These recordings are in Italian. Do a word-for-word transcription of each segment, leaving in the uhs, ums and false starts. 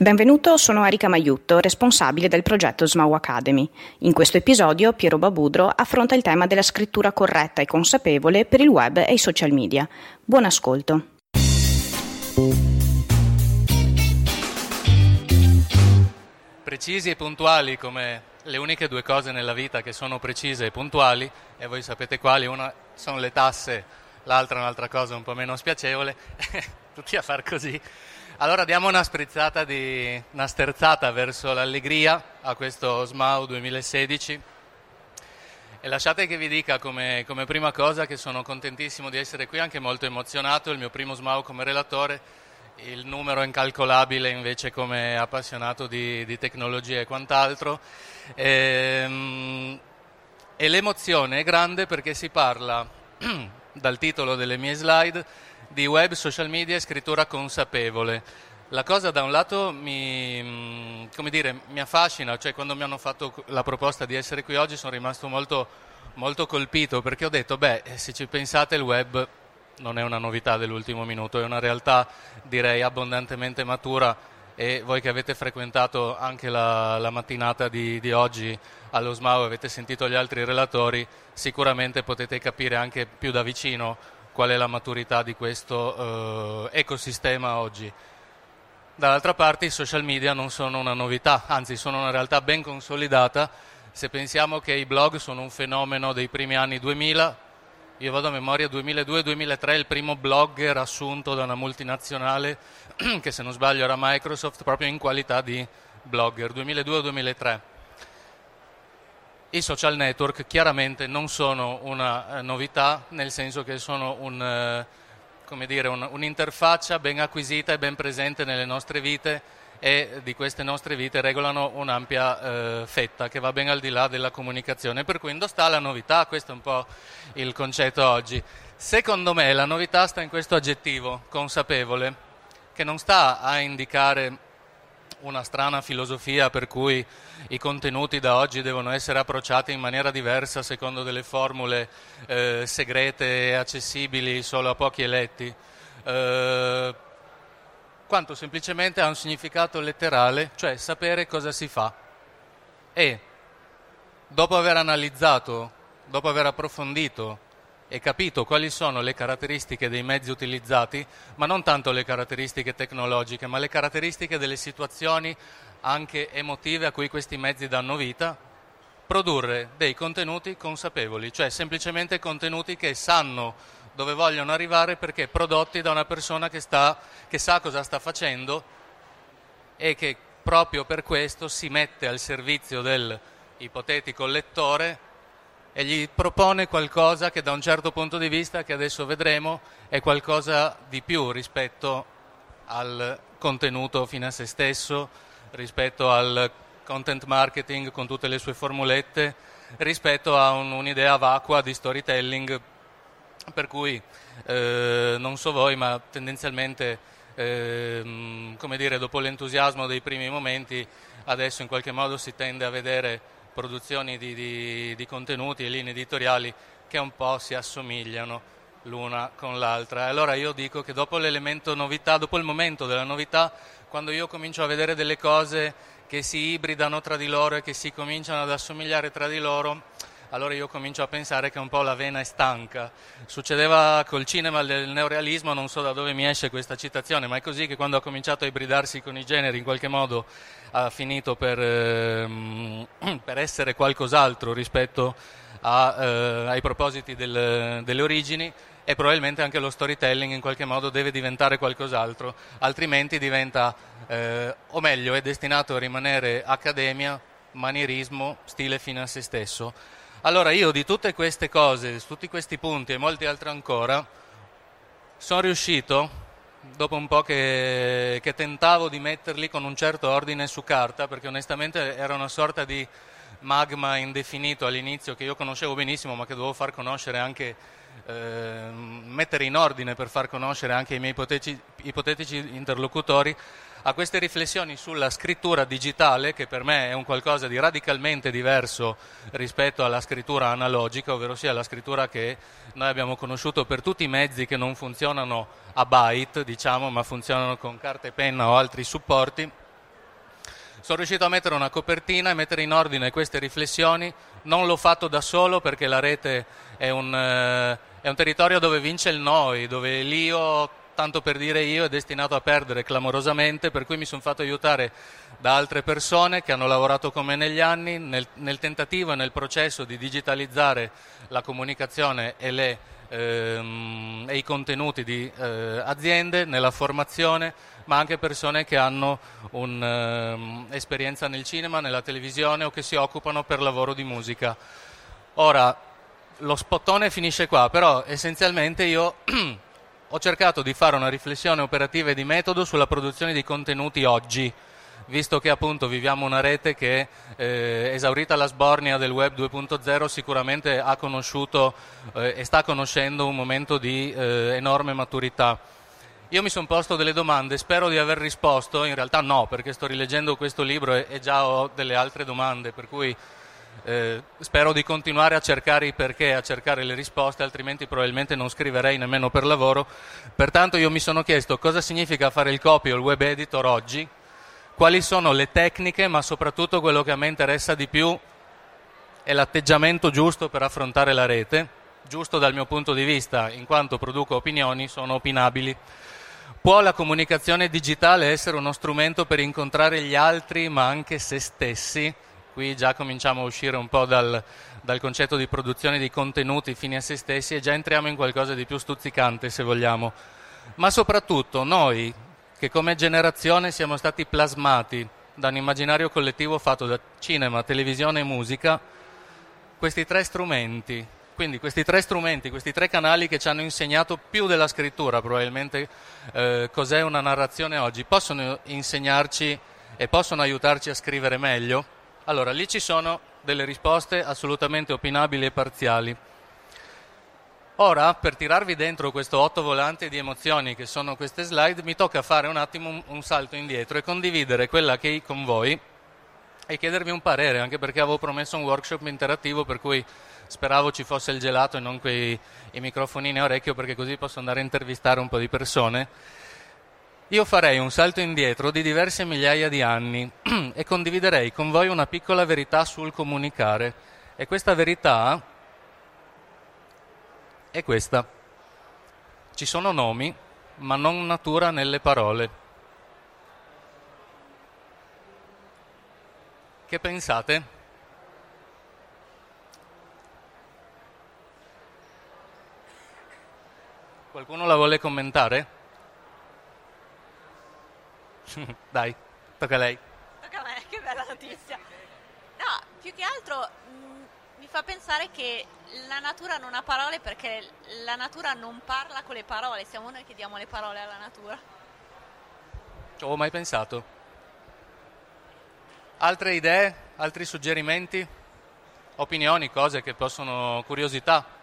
Benvenuto, sono Erika Maiutto, responsabile del progetto Smau Academy. In questo episodio Piero Babudro affronta il tema della scrittura corretta e consapevole per il web e i social media. Buon ascolto. Precisi e puntuali come le uniche due cose nella vita che sono precise e puntuali, e voi sapete quali, una sono le tasse, l'altra è un'altra cosa un po' meno spiacevole, tutti a far così. Allora diamo una sprezzata di una sterzata verso l'allegria a questo Smau duemilasedici e lasciate che vi dica come, come prima cosa che sono contentissimo di essere qui, anche molto emozionato, il mio primo Smau come relatore, il numero incalcolabile invece come appassionato di, di tecnologia e quant'altro, e, e l'emozione è grande perché si parla, dal titolo delle mie slide, di web, social media e scrittura consapevole. La cosa da un lato mi, come dire, mi affascina, cioè quando mi hanno fatto la proposta di essere qui oggi sono rimasto molto, molto colpito perché ho detto, beh, se ci pensate il web non è una novità dell'ultimo minuto, è una realtà direi abbondantemente matura e voi che avete frequentato anche la, la mattinata di, di oggi allo Smau, avete sentito gli altri relatori, sicuramente potete capire anche più da vicino qual è la maturità di questo eh, ecosistema oggi. Dall'altra parte i social media non sono una novità, anzi sono una realtà ben consolidata. Se pensiamo che i blog sono un fenomeno dei primi anni duemila, io vado a memoria duemiladue duemilatré, il primo blogger assunto da una multinazionale, che se non sbaglio era Microsoft, proprio in qualità di blogger, duemiladue duemilatré. I social network chiaramente non sono una eh, novità, nel senso che sono un, eh, come dire, un, un'interfaccia ben acquisita e ben presente nelle nostre vite e di queste nostre vite regolano un'ampia eh, fetta che va ben al di là della comunicazione. Per cui dove sta la novità? Questo è un po' il concetto oggi. Secondo me la novità sta in questo aggettivo, consapevole, che non sta a indicare una strana filosofia per cui i contenuti da oggi devono essere approcciati in maniera diversa secondo delle formule eh, segrete e accessibili solo a pochi eletti, eh, quanto semplicemente ha un significato letterale, cioè sapere cosa si fa. E dopo aver analizzato, dopo aver approfondito e capito quali sono le caratteristiche dei mezzi utilizzati, ma non tanto le caratteristiche tecnologiche, ma le caratteristiche delle situazioni anche emotive a cui questi mezzi danno vita, produrre dei contenuti consapevoli, cioè semplicemente contenuti che sanno dove vogliono arrivare perché prodotti da una persona che, sta, che sa cosa sta facendo e che proprio per questo si mette al servizio del ipotetico lettore e gli propone qualcosa che da un certo punto di vista, che adesso vedremo, è qualcosa di più rispetto al contenuto fine a se stesso, rispetto al content marketing con tutte le sue formulette, rispetto a un, un'idea vacua di storytelling, per cui eh, non so voi, ma tendenzialmente eh, come dire, dopo l'entusiasmo dei primi momenti adesso in qualche modo si tende a vedere produzioni di, di, di contenuti e linee editoriali che un po' si assomigliano l'una con l'altra. Allora io dico che dopo l'elemento novità, dopo il momento della novità, quando io comincio a vedere delle cose che si ibridano tra di loro e che si cominciano ad assomigliare tra di loro, allora io comincio a pensare che un po' la vena è stanca. Succedeva col cinema del neorealismo, non so da dove mi esce questa citazione, ma è così che quando ha cominciato a ibridarsi con i generi in qualche modo ha finito per, ehm, per essere qualcos'altro rispetto a, eh, ai propositi del, delle origini, e probabilmente anche lo storytelling in qualche modo deve diventare qualcos'altro, altrimenti diventa, eh, o meglio è destinato a rimanere accademia, manierismo, stile fine a se stesso. Allora io di tutte queste cose, tutti questi punti e molti altri ancora, sono riuscito, dopo un po' che, che tentavo di metterli con un certo ordine su carta, perché onestamente era una sorta di magma indefinito all'inizio che io conoscevo benissimo ma che dovevo far conoscere anche, eh, mettere in ordine per far conoscere anche ai miei ipotetici, ipotetici interlocutori, a queste riflessioni sulla scrittura digitale, che per me è un qualcosa di radicalmente diverso rispetto alla scrittura analogica, ovvero sia la scrittura che noi abbiamo conosciuto per tutti i mezzi che non funzionano a byte, diciamo, ma funzionano con carta e penna o altri supporti. sono riuscito a mettere una copertina e mettere in ordine queste riflessioni. Non l'ho fatto da solo perché la rete è un, eh, è un territorio dove vince il noi, dove l'io, tanto per dire io, è destinato a perdere clamorosamente, per cui mi sono fatto aiutare da altre persone che hanno lavorato con me negli anni nel, nel tentativo e nel processo di digitalizzare la comunicazione e, le, ehm, e i contenuti di eh, aziende, nella formazione, ma anche persone che hanno un'esperienza um, nel cinema, nella televisione o che si occupano per lavoro di musica. Ora, lo spottone finisce qua, però essenzialmente io ho cercato di fare una riflessione operativa e di metodo sulla produzione di contenuti oggi, visto che appunto viviamo una rete che, eh, esaurita la sbornia del web due punto zero, sicuramente ha conosciuto eh, e sta conoscendo un momento di eh, enorme maturità. Io mi sono posto delle domande, spero di aver risposto, in realtà no, perché sto rileggendo questo libro e, e già ho delle altre domande, per cui eh, spero di continuare a cercare i perché, a cercare le risposte, altrimenti probabilmente non scriverei nemmeno per lavoro. Pertanto io mi sono chiesto cosa significa fare il copy o il web editor oggi, quali sono le tecniche, ma soprattutto quello che a me interessa di più è l'atteggiamento giusto per affrontare la rete, giusto dal mio punto di vista, in quanto produco opinioni, sono opinabili. Può la comunicazione digitale essere uno strumento per incontrare gli altri, ma anche se stessi? Qui già cominciamo a uscire un po' dal, dal concetto di produzione di contenuti fini a se stessi e già entriamo in qualcosa di più stuzzicante, se vogliamo. Ma soprattutto noi, che come generazione siamo stati plasmati da un immaginario collettivo fatto da cinema, televisione e musica, questi tre strumenti, quindi questi tre strumenti, questi tre canali che ci hanno insegnato più della scrittura probabilmente eh, cos'è una narrazione oggi, possono insegnarci e possono aiutarci a scrivere meglio? Allora, lì ci sono delle risposte assolutamente opinabili e parziali. Ora, per tirarvi dentro questo otto volante di emozioni che sono queste slide, mi tocca fare un attimo un, un salto indietro e condividere quella che con voi e chiedervi un parere, anche perché avevo promesso un workshop interattivo, per cui speravo ci fosse il gelato e non quei i microfonini a orecchio, perché così posso andare a intervistare un po' di persone. Io farei un salto indietro di diverse migliaia di anni e condividerei con voi una piccola verità sul comunicare. E questa verità è questa: ci sono nomi, ma non natura nelle parole. Che pensate? Qualcuno la vuole commentare? Dai, tocca a lei. Tocca a me, che bella notizia. No, più che altro mh, mi fa pensare che la natura non ha parole, perché la natura non parla con le parole, siamo noi che diamo le parole alla natura. Ci avevo mai pensato. Altre idee? Altri suggerimenti? Opinioni, cose che possono... curiosità?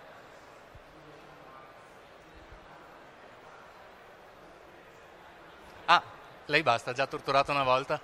Ah, lei basta, già torturato una volta.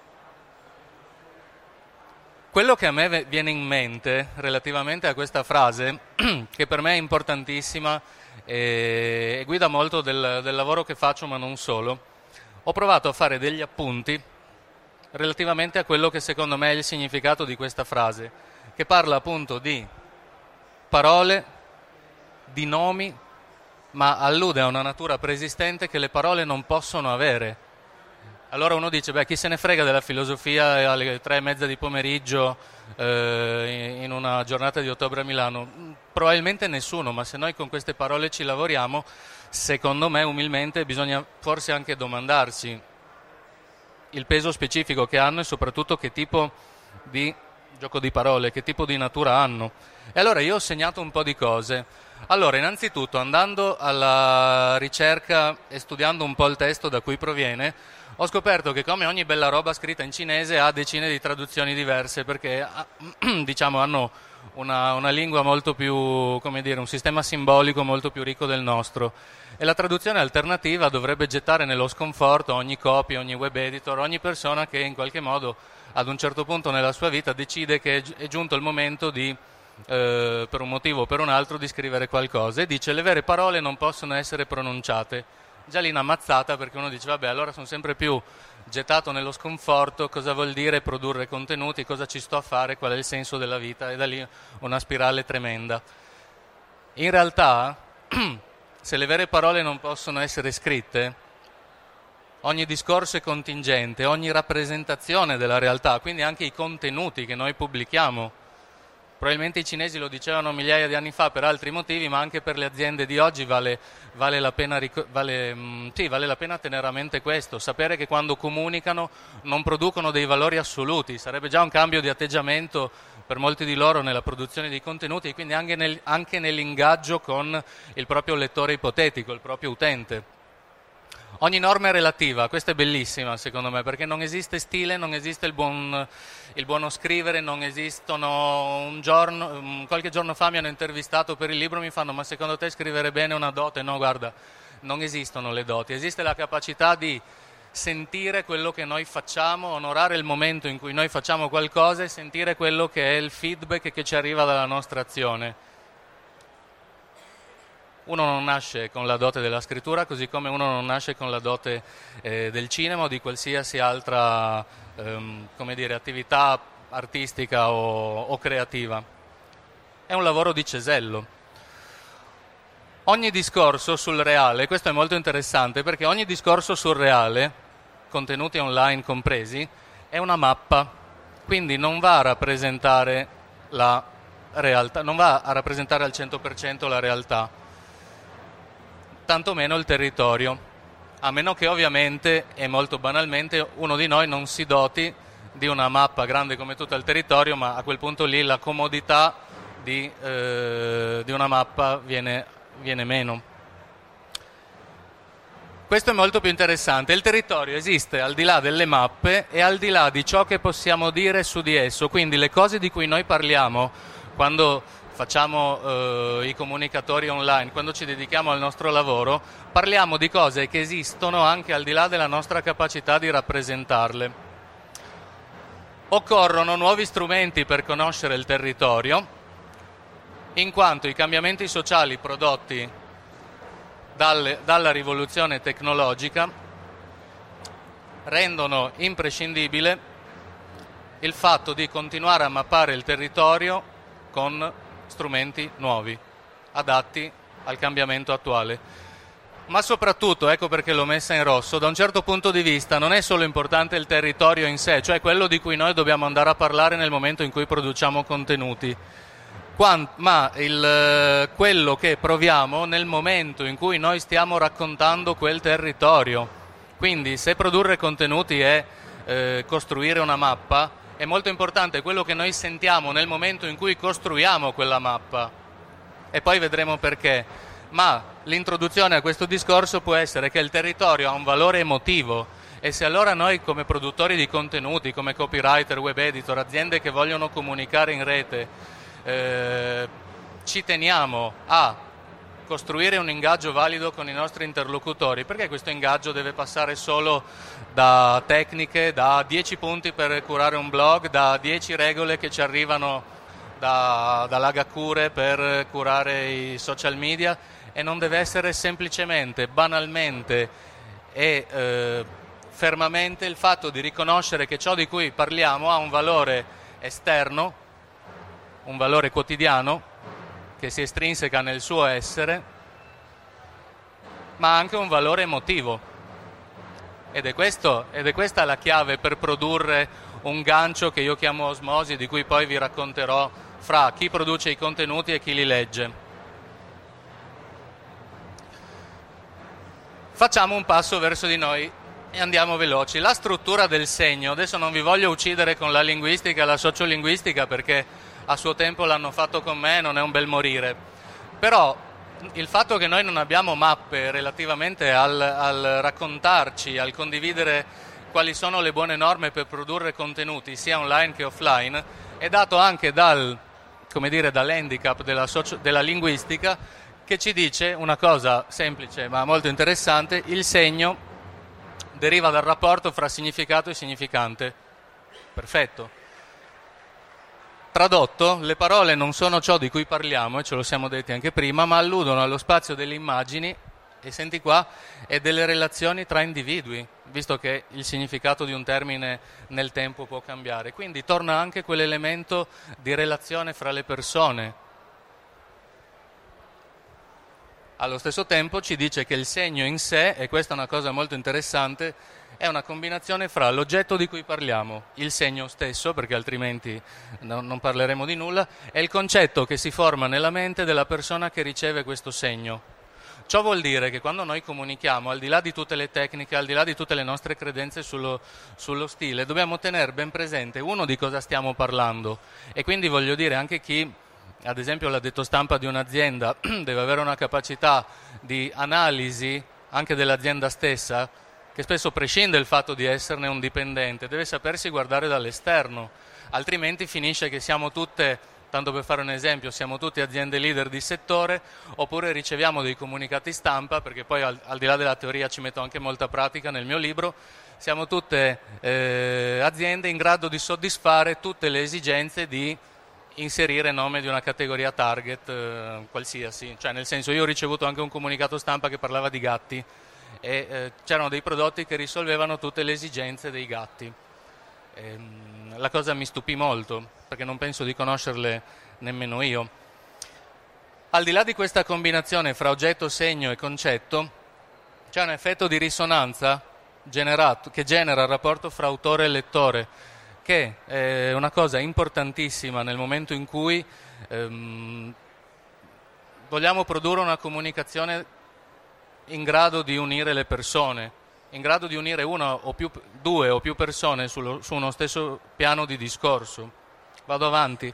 Quello che a me viene in mente relativamente a questa frase, che per me è importantissima e guida molto del, del lavoro che faccio, ma non solo, ho provato a fare degli appunti relativamente a quello che secondo me è il significato di questa frase, che parla appunto di parole, di nomi, ma allude a una natura preesistente che le parole non possono avere. Allora uno dice, beh, chi se ne frega della filosofia alle tre e mezza di pomeriggio eh, in una giornata di ottobre a Milano? Probabilmente nessuno, ma se noi con queste parole ci lavoriamo, secondo me, umilmente, bisogna forse anche domandarsi il peso specifico che hanno e soprattutto che tipo di gioco di parole, che tipo di natura hanno. E allora io ho segnato un po' di cose. Allora, innanzitutto, andando alla ricerca e studiando un po' il testo da cui proviene, ho scoperto che come ogni bella roba scritta in cinese ha decine di traduzioni diverse, perché diciamo hanno una, una lingua molto più, come dire, un sistema simbolico molto più ricco del nostro. E la traduzione alternativa dovrebbe gettare nello sconforto ogni copy, ogni web editor, ogni persona che in qualche modo ad un certo punto nella sua vita decide che è giunto il momento di, eh, per un motivo o per un altro, di scrivere qualcosa e dice: le vere parole non possono essere pronunciate. già lì una mazzata, perché uno dice vabbè, allora sono sempre più gettato nello sconforto, cosa vuol dire produrre contenuti, cosa ci sto a fare, qual è il senso della vita, e da lì una spirale tremenda. In realtà, se le vere parole non possono essere scritte, ogni discorso è contingente, ogni rappresentazione della realtà, quindi anche i contenuti che noi pubblichiamo. Probabilmente i cinesi lo dicevano migliaia di anni fa per altri motivi, ma anche per le aziende di oggi vale, vale, la, pena, vale, mh, sì, vale la pena tenere a mente questo, sapere che quando comunicano non producono dei valori assoluti, sarebbe già un cambio di atteggiamento per molti di loro nella produzione di contenuti e quindi anche, nel, anche nell'ingaggio con il proprio lettore ipotetico, il proprio utente. Ogni norma è relativa, questa è bellissima secondo me, perché non esiste stile, non esiste il, buon, il buono scrivere, non esistono. Un giorno, qualche giorno fa mi hanno intervistato per il libro, mi fanno ma secondo te scrivere bene è una dote? No, guarda, non esistono le doti, esiste la capacità di sentire quello che noi facciamo, onorare il momento in cui noi facciamo qualcosa e sentire quello che è il feedback che ci arriva dalla nostra azione. Uno non nasce con la dote della scrittura, così come uno non nasce con la dote eh, del cinema o di qualsiasi altra ehm, come dire, attività artistica o, o creativa. È un lavoro di cesello. Ogni discorso sul reale, questo è molto interessante perché ogni discorso sul reale, contenuti online compresi, è una mappa, quindi non va a rappresentare la realtà, non va a rappresentare al cento per cento la realtà, tantomeno il territorio, a meno che ovviamente e molto banalmente uno di noi non si doti di una mappa grande come tutto il territorio, ma a quel punto lì la comodità di, eh, di una mappa viene, viene meno. Questo è molto più interessante. Il territorio esiste al di là delle mappe e al di là di ciò che possiamo dire su di esso, quindi le cose di cui noi parliamo quando facciamo eh, i comunicatori online, quando ci dedichiamo al nostro lavoro, parliamo di cose che esistono anche al di là della nostra capacità di rappresentarle. Occorrono nuovi strumenti per conoscere il territorio, in quanto i cambiamenti sociali prodotti dalle, dalla rivoluzione tecnologica rendono imprescindibile il fatto di continuare a mappare il territorio con strumenti nuovi, adatti al cambiamento attuale. Ma soprattutto, ecco perché l'ho messa in rosso, da un certo punto di vista non è solo importante il territorio in sé, cioè quello di cui noi dobbiamo andare a parlare nel momento in cui produciamo contenuti, quant- ma il, quello che proviamo nel momento in cui noi stiamo raccontando quel territorio. Quindi se produrre contenuti è eh, costruire una mappa, è molto importante quello che noi sentiamo nel momento in cui costruiamo quella mappa e poi vedremo perché. Ma l'introduzione a questo discorso può essere che il territorio ha un valore emotivo e se allora noi come produttori di contenuti, come copywriter, web editor, aziende che vogliono comunicare in rete, eh, ci teniamo a costruire un ingaggio valido con i nostri interlocutori, perché questo ingaggio deve passare solo da tecniche, da dieci punti per curare un blog, da dieci regole che ci arrivano da, dall'Agacure per curare i social media, e non deve essere semplicemente, banalmente e eh, fermamente il fatto di riconoscere che ciò di cui parliamo ha un valore esterno, un valore quotidiano, che si estrinseca nel suo essere, ma anche un valore emotivo. Ed è, questo, ed è questa la chiave per produrre un gancio che io chiamo osmosi, di cui poi vi racconterò, fra chi produce i contenuti e chi li legge. Facciamo un passo verso di noi e andiamo veloci. La struttura del segno, adesso non vi voglio uccidere con la linguistica e la sociolinguistica perché a suo tempo l'hanno fatto con me, non è un bel morire, però il fatto che noi non abbiamo mappe relativamente al, al raccontarci, al condividere quali sono le buone norme per produrre contenuti sia online che offline, è dato anche dal, come dire, dall'handicap della, socio, della linguistica, che ci dice una cosa semplice ma molto interessante: il segno deriva dal rapporto fra significato e significante. Perfetto. Tradotto, le parole non sono ciò di cui parliamo, e ce lo siamo detti anche prima, ma alludono allo spazio delle immagini e senti qua, e delle relazioni tra individui, visto che il significato di un termine nel tempo può cambiare. Quindi torna anche quell'elemento di relazione fra le persone. Allo stesso tempo ci dice che il segno in sé, e questa è una cosa molto interessante, è una combinazione fra l'oggetto di cui parliamo, il segno stesso, perché altrimenti no, non parleremo di nulla, e il concetto che si forma nella mente della persona che riceve questo segno. Ciò vuol dire che quando noi comunichiamo, al di là di tutte le tecniche, al di là di tutte le nostre credenze sullo, sullo stile, dobbiamo tenere ben presente, uno, di cosa stiamo parlando, e quindi voglio dire anche chi, ad esempio l'addetto stampa di un'azienda, deve avere una capacità di analisi anche dell'azienda stessa, che spesso prescinde dal fatto di esserne un dipendente, deve sapersi guardare dall'esterno, altrimenti finisce che siamo tutte, tanto per fare un esempio, siamo tutti aziende leader di settore, oppure riceviamo dei comunicati stampa, perché poi al, al di là della teoria ci metto anche molta pratica nel mio libro, siamo tutte eh, aziende in grado di soddisfare tutte le esigenze di inserire nome di una categoria target eh, qualsiasi, cioè nel senso, io ho ricevuto anche un comunicato stampa che parlava di gatti, e eh, c'erano dei prodotti che risolvevano tutte le esigenze dei gatti. E, la cosa mi stupì molto, perché non penso di conoscerle nemmeno io. Al di là di questa combinazione fra oggetto, segno e concetto, c'è un effetto di risonanza generato, che genera il rapporto fra autore e lettore, che è una cosa importantissima nel momento in cui ehm, vogliamo produrre una comunicazione in grado di unire le persone, in grado di unire una o più, due o più persone sullo, su uno stesso piano di discorso. Vado avanti.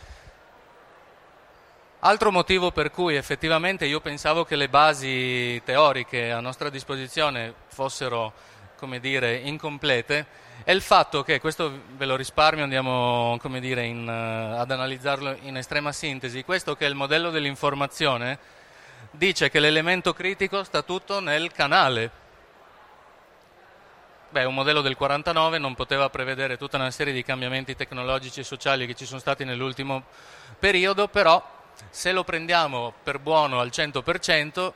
Altro motivo per cui effettivamente io pensavo che le basi teoriche a nostra disposizione fossero, come dire, incomplete, è il fatto che, questo ve lo risparmio, andiamo, come dire, in, uh, ad analizzarlo in estrema sintesi, questo che è il modello dell'informazione, dice che l'elemento critico sta tutto nel canale. Beh, un modello del quarantanove non poteva prevedere tutta una serie di cambiamenti tecnologici e sociali che ci sono stati nell'ultimo periodo, però se lo prendiamo per buono al cento per cento,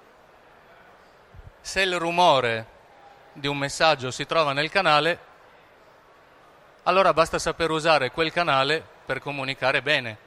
se il rumore di un messaggio si trova nel canale, allora basta saper usare quel canale per comunicare bene,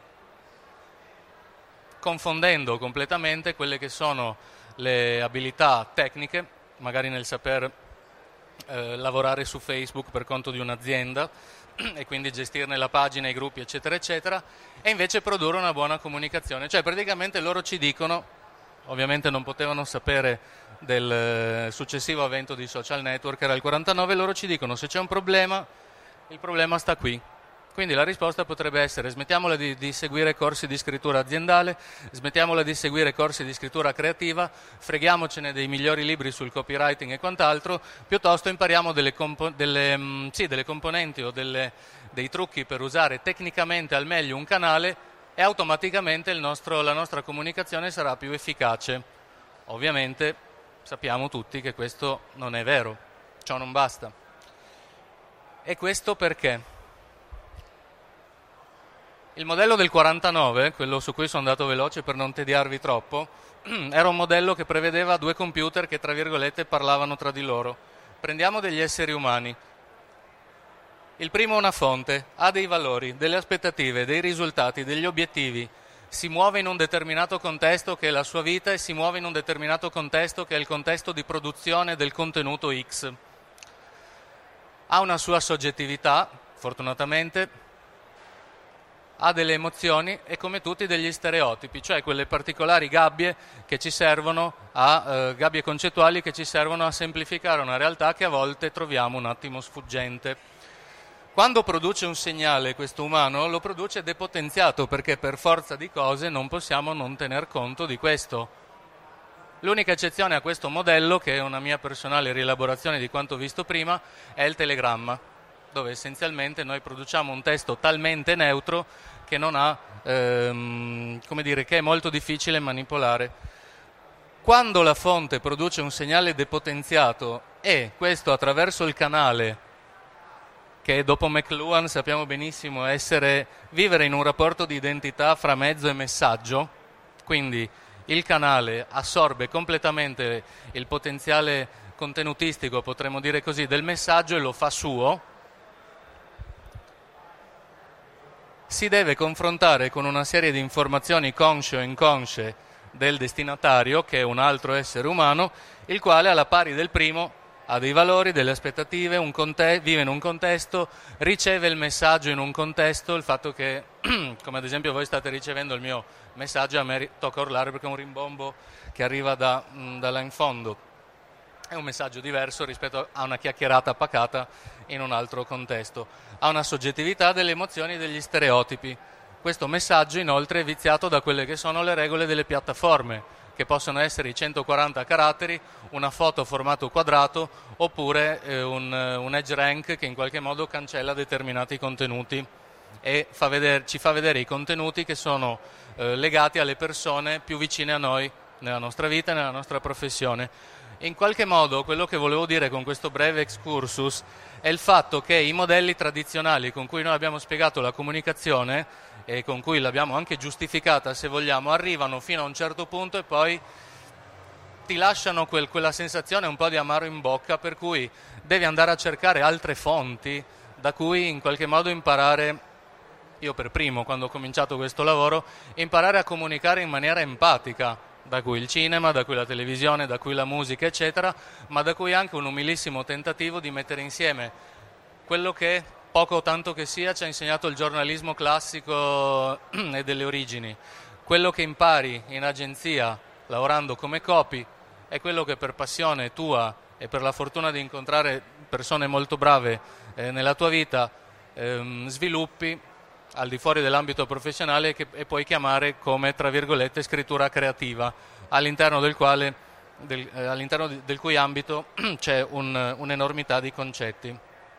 confondendo completamente quelle che sono le abilità tecniche, magari nel saper eh, lavorare su Facebook per conto di un'azienda e quindi gestirne la pagina, i gruppi, eccetera, eccetera, e invece produrre una buona comunicazione. Cioè praticamente loro ci dicono, ovviamente non potevano sapere del successivo avvento di social network, era il quarantanove, loro ci dicono se c'è un problema, il problema sta qui. Quindi la risposta potrebbe essere: smettiamola di, di seguire corsi di scrittura aziendale, smettiamola di seguire corsi di scrittura creativa, freghiamocene dei migliori libri sul copywriting e quant'altro, piuttosto impariamo delle, compo- delle, mh, sì, delle componenti o delle, dei trucchi per usare tecnicamente al meglio un canale, e automaticamente il nostro, la nostra comunicazione sarà più efficace. Ovviamente sappiamo tutti che questo non è vero, ciò non basta. E questo perché? Il modello del quarantanove, quello su cui sono andato veloce per non tediarvi troppo, era un modello che prevedeva due computer che, tra virgolette, parlavano tra di loro. Prendiamo degli esseri umani. Il primo è una fonte, ha dei valori, delle aspettative, dei risultati, degli obiettivi, si muove in un determinato contesto che è la sua vita e si muove in un determinato contesto che è il contesto di produzione del contenuto X. Ha una sua soggettività, fortunatamente, ha delle emozioni e, come tutti, degli stereotipi, cioè quelle particolari gabbie che ci servono a eh, gabbie concettuali che ci servono a semplificare una realtà che a volte troviamo un attimo sfuggente. Quando produce un segnale questo umano, lo produce depotenziato, perché per forza di cose non possiamo non tener conto di questo. L'unica eccezione a questo modello, che è una mia personale rielaborazione di quanto visto prima, è il telegramma, dove essenzialmente noi produciamo un testo talmente neutro che non ha, ehm, come dire, che è molto difficile manipolare. Quando la fonte produce un segnale depotenziato, e questo attraverso il canale, che dopo McLuhan sappiamo benissimo essere vivere in un rapporto di identità fra mezzo e messaggio, quindi il canale assorbe completamente il potenziale contenutistico, potremmo dire così, del messaggio e lo fa suo, si deve confrontare con una serie di informazioni consce o inconsce del destinatario, che è un altro essere umano, il quale alla pari del primo ha dei valori, delle aspettative, un conte- vive in un contesto, riceve il messaggio in un contesto, il fatto che, come ad esempio voi state ricevendo il mio messaggio, a me tocca urlare perché è un rimbombo che arriva da, mh, da là in fondo. È un messaggio diverso rispetto a una chiacchierata pacata in un altro contesto. Ha una soggettività delle emozioni e degli stereotipi. Questo messaggio inoltre è viziato da quelle che sono le regole delle piattaforme, che possono essere i centoquaranta caratteri, una foto formato quadrato oppure eh, un, un edge rank che in qualche modo cancella determinati contenuti e fa vedere, ci fa vedere i contenuti che sono eh, legati alle persone più vicine a noi nella nostra vita e nella nostra professione. In qualche modo quello che volevo dire con questo breve excursus è il fatto che i modelli tradizionali con cui noi abbiamo spiegato la comunicazione e con cui l'abbiamo anche giustificata, se vogliamo, arrivano fino a un certo punto e poi ti lasciano quel, quella sensazione un po' di amaro in bocca, per cui devi andare a cercare altre fonti da cui in qualche modo imparare, io per primo quando ho cominciato questo lavoro, imparare a comunicare in maniera empatica, da cui il cinema, da cui la televisione, da cui la musica, eccetera, ma da cui anche un umilissimo tentativo di mettere insieme quello che poco o tanto che sia ci ha insegnato il giornalismo classico e delle origini, quello che impari in agenzia lavorando come copy è quello che per passione tua e per la fortuna di incontrare persone molto brave eh, nella tua vita ehm, sviluppi al di fuori dell'ambito professionale che, e puoi chiamare come, tra virgolette, scrittura creativa, all'interno del quale, del, eh, all'interno del cui ambito c'è un, un'enormità di concetti.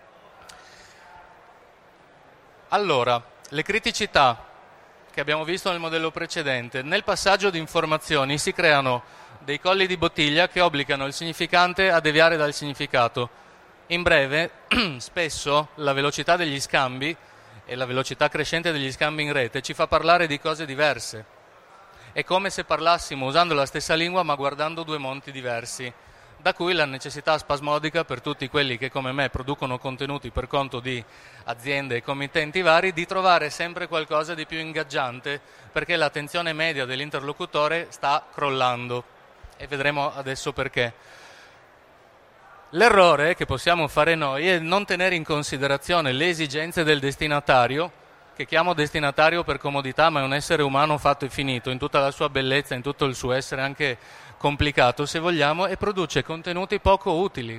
Allora, le criticità che abbiamo visto nel modello precedente, nel passaggio di informazioni si creano dei colli di bottiglia che obbligano il significante a deviare dal significato. In breve, spesso la velocità degli scambi e la velocità crescente degli scambi in rete ci fa parlare di cose diverse. È come se parlassimo usando la stessa lingua ma guardando due monti diversi. Da cui la necessità spasmodica per tutti quelli che come me producono contenuti per conto di aziende e committenti vari di trovare sempre qualcosa di più ingaggiante, perché l'attenzione media dell'interlocutore sta crollando e vedremo adesso perché. L'errore che possiamo fare noi è non tenere in considerazione le esigenze del destinatario, che chiamo destinatario per comodità, ma è un essere umano fatto e finito in tutta la sua bellezza, in tutto il suo essere anche complicato se vogliamo, e produce contenuti poco utili.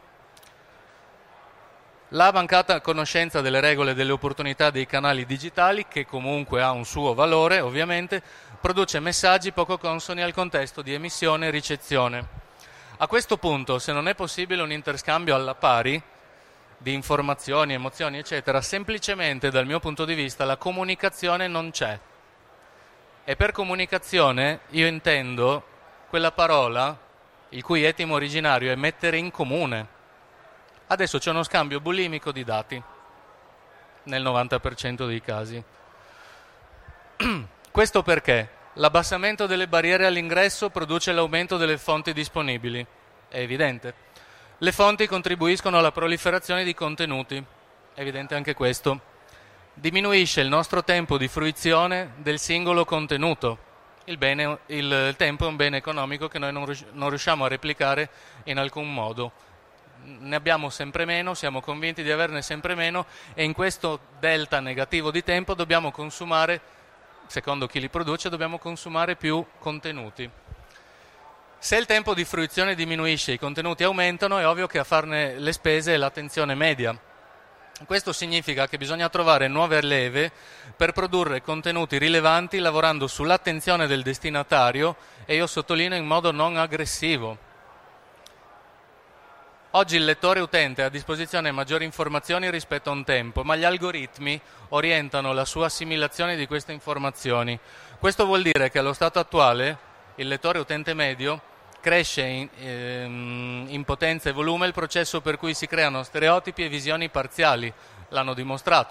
La mancata conoscenza delle regole e delle opportunità dei canali digitali, che comunque ha un suo valore ovviamente, produce messaggi poco consoni al contesto di emissione e ricezione. A questo punto, se non è possibile un interscambio alla pari di informazioni, emozioni eccetera, semplicemente dal mio punto di vista la comunicazione non c'è. E per comunicazione io intendo quella parola il cui etimo originario è mettere in comune. Adesso c'è uno scambio bulimico di dati nel novanta per cento dei casi. Questo perché l'abbassamento delle barriere all'ingresso produce l'aumento delle fonti disponibili, è evidente. Le fonti contribuiscono alla proliferazione di contenuti, è evidente anche questo. Diminuisce il nostro tempo di fruizione del singolo contenuto. Il, bene, il tempo è un bene economico che noi non riusciamo a replicare in alcun modo. Ne abbiamo sempre meno, siamo convinti di averne sempre meno e in questo delta negativo di tempo dobbiamo consumare, secondo chi li produce, dobbiamo consumare più contenuti. Se il tempo di fruizione diminuisce e i contenuti aumentano, è ovvio che a farne le spese è l'attenzione media. Questo significa che bisogna trovare nuove leve per produrre contenuti rilevanti lavorando sull'attenzione del destinatario e io sottolineo in modo non aggressivo. Oggi il lettore utente ha a disposizione maggiori informazioni rispetto a un tempo, ma gli algoritmi orientano la sua assimilazione di queste informazioni. Questo vuol dire che allo stato attuale il lettore utente medio cresce in, ehm, in potenza e volume il processo per cui si creano stereotipi e visioni parziali, l'hanno dimostrato.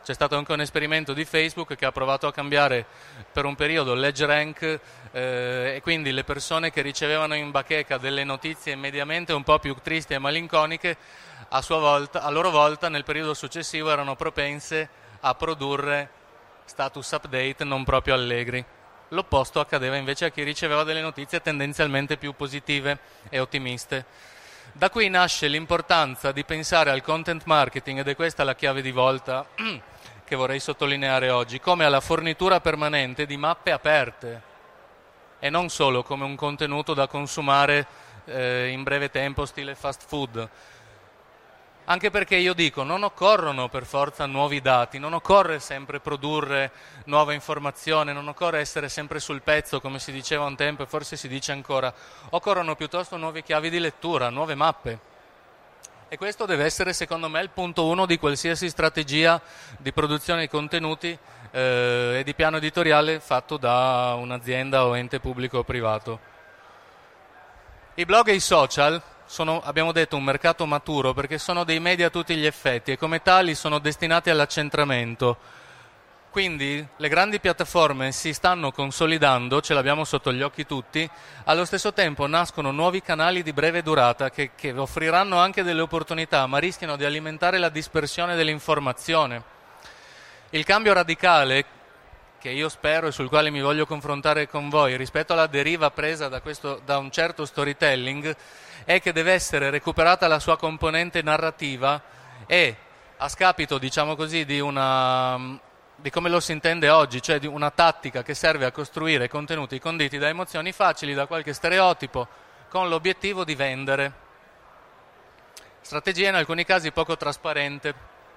C'è stato anche un esperimento di Facebook che ha provato a cambiare per un periodo l'EdgeRank eh, e quindi le persone che ricevevano in bacheca delle notizie mediamente un po' più tristi e malinconiche, a, sua volta, a loro volta nel periodo successivo erano propense a produrre status update non proprio allegri. L'opposto accadeva invece a chi riceveva delle notizie tendenzialmente più positive e ottimiste. Da qui nasce l'importanza di pensare al content marketing, ed è questa la chiave di volta che vorrei sottolineare oggi, come alla fornitura permanente di mappe aperte e non solo come un contenuto da consumare eh, in breve tempo stile fast food. Anche perché io dico, non occorrono per forza nuovi dati, non occorre sempre produrre nuova informazione, non occorre essere sempre sul pezzo come si diceva un tempo e forse si dice ancora, occorrono piuttosto nuove chiavi di lettura, nuove mappe. E questo deve essere secondo me il punto uno di qualsiasi strategia di produzione di contenuti eh, e di piano editoriale fatto da un'azienda o ente pubblico o privato. I blog e i social sono, abbiamo detto, un mercato maturo perché sono dei media a tutti gli effetti e come tali sono destinati all'accentramento. Quindi le grandi piattaforme si stanno consolidando, ce l'abbiamo sotto gli occhi tutti, allo stesso tempo nascono nuovi canali di breve durata che, che offriranno anche delle opportunità, ma rischiano di alimentare la dispersione dell'informazione. Il cambio radicale, che io spero e sul quale mi voglio confrontare con voi, rispetto alla deriva presa da, questo, da un certo storytelling, è che deve essere recuperata la sua componente narrativa e, a scapito, diciamo così, di una... di come lo si intende oggi, cioè di una tattica che serve a costruire contenuti conditi da emozioni facili, da qualche stereotipo, con l'obiettivo di vendere. Strategia in alcuni casi poco trasparente,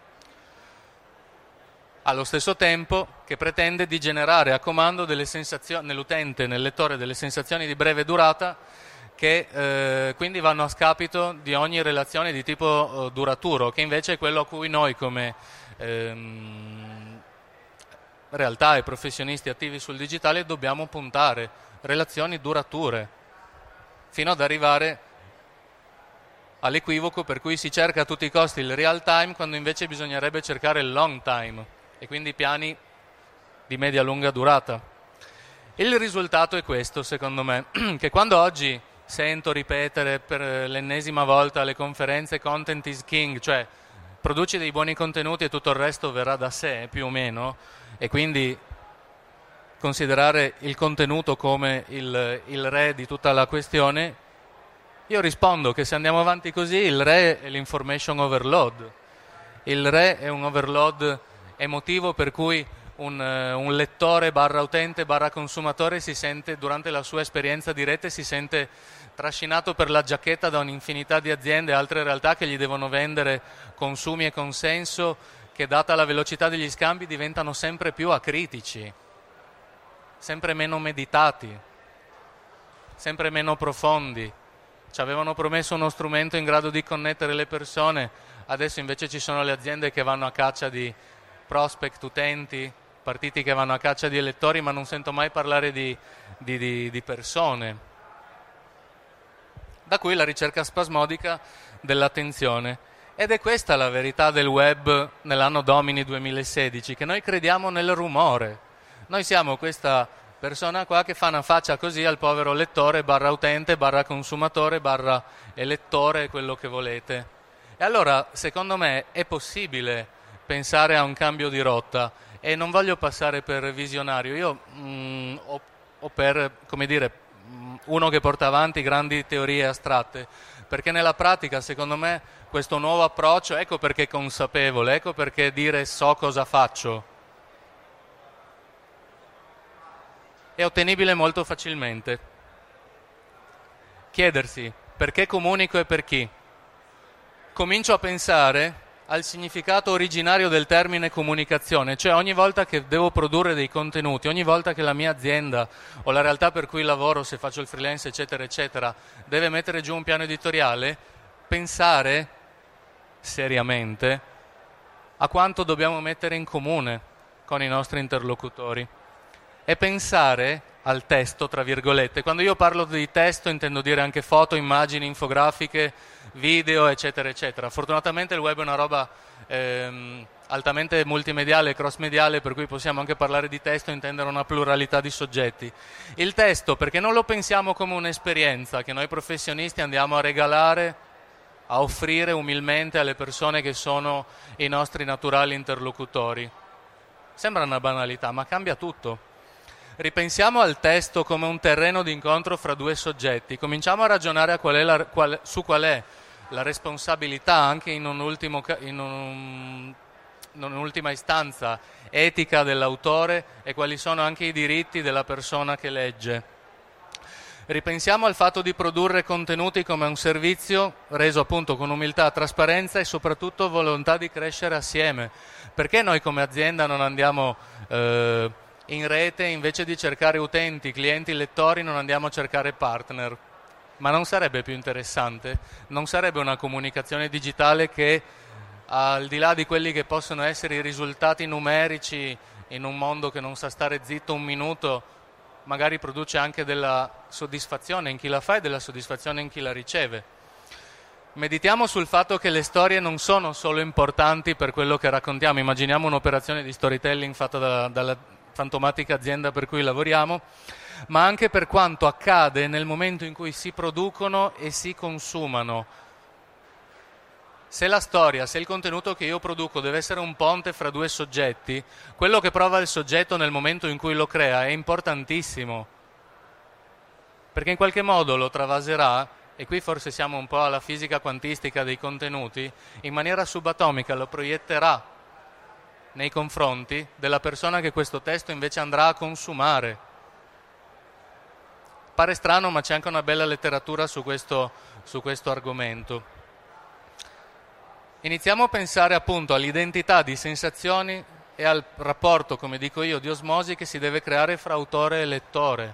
allo stesso tempo che pretende di generare a comando delle sensazioni nell'utente, nel lettore, delle sensazioni di breve durata che eh, quindi vanno a scapito di ogni relazione di tipo eh, duraturo, che invece è quello a cui noi come ehm, realtà e professionisti attivi sul digitale dobbiamo puntare, relazioni durature, fino ad arrivare all'equivoco per cui si cerca a tutti i costi il real time quando invece bisognerebbe cercare il long time e quindi piani di media-lunga durata. Il risultato è questo, secondo me, che quando oggi sento ripetere per l'ennesima volta alle conferenze content is king, cioè produci dei buoni contenuti e tutto il resto verrà da sé, più o meno, e quindi considerare il contenuto come il, il re di tutta la questione, io rispondo che se andiamo avanti così il re è l'information overload. Il re è un overload emotivo per cui un, un lettore barra utente barra consumatore si sente, durante la sua esperienza di rete, si sente trascinato per la giacchetta da un'infinità di aziende e altre realtà che gli devono vendere consumi e consenso che, data la velocità degli scambi, diventano sempre più acritici, sempre meno meditati, sempre meno profondi. Ci avevano promesso uno strumento in grado di connettere le persone, adesso invece ci sono le aziende che vanno a caccia di prospect, utenti, partiti che vanno a caccia di elettori, ma non sento mai parlare di, di, di, di persone. Da cui la ricerca spasmodica dell'attenzione. Ed è questa la verità del web nell'anno Domini duemilasedici, che noi crediamo nel rumore. Noi siamo questa persona qua che fa una faccia così al povero lettore, barra utente, barra consumatore, barra elettore, quello che volete. E allora, secondo me, è possibile pensare a un cambio di rotta, e non voglio passare per visionario, io mh, o, o per, come dire, uno che porta avanti grandi teorie astratte, perché nella pratica, secondo me, questo nuovo approccio, ecco perché è consapevole, ecco perché dire so cosa faccio, è ottenibile molto facilmente. Chiedersi perché comunico e per chi. Comincio a pensare al significato originario del termine comunicazione, cioè ogni volta che devo produrre dei contenuti, ogni volta che la mia azienda o la realtà per cui lavoro, se faccio il freelance eccetera eccetera, deve mettere giù un piano editoriale, pensare seriamente a quanto dobbiamo mettere in comune con i nostri interlocutori e pensare al testo, tra virgolette. Quando io parlo di testo intendo dire anche foto, immagini, infografiche, video, eccetera, eccetera. Fortunatamente il web è una roba ehm, altamente multimediale e cross-mediale, per cui possiamo anche parlare di testo e intendere una pluralità di soggetti. Il testo, perché non lo pensiamo come un'esperienza che noi professionisti andiamo a regalare, a offrire umilmente alle persone che sono i nostri naturali interlocutori. Sembra una banalità, ma cambia tutto. Ripensiamo al testo come un terreno di incontro fra due soggetti, cominciamo a ragionare a qual è la, qual, su qual è la responsabilità, anche in, un ultimo, in, un, in un'ultima istanza, etica dell'autore e quali sono anche i diritti della persona che legge. Ripensiamo al fatto di produrre contenuti come un servizio reso appunto con umiltà, trasparenza e soprattutto volontà di crescere assieme. Perché noi come azienda non andiamo eh, in rete, invece di cercare utenti, clienti, lettori, non andiamo a cercare partner? Ma non sarebbe più interessante? Non sarebbe una comunicazione digitale che, al di là di quelli che possono essere i risultati numerici in un mondo che non sa stare zitto un minuto, magari produce anche della soddisfazione in chi la fa e della soddisfazione in chi la riceve? Meditiamo sul fatto che le storie non sono solo importanti per quello che raccontiamo. Immaginiamo un'operazione di storytelling fatta da, dalla fantomatica azienda per cui lavoriamo, ma anche per quanto accade nel momento in cui si producono e si consumano. Se la storia, se il contenuto che io produco deve essere un ponte fra due soggetti, quello che prova il soggetto nel momento in cui lo crea è importantissimo, perché in qualche modo lo travaserà, e qui forse siamo un po' alla fisica quantistica dei contenuti, in maniera subatomica lo proietterà nei confronti della persona che questo testo invece andrà a consumare. Pare strano, ma c'è anche una bella letteratura su questo, su questo argomento. Iniziamo a pensare appunto all'identità di sensazioni e al rapporto, come dico io, di osmosi che si deve creare fra autore e lettore.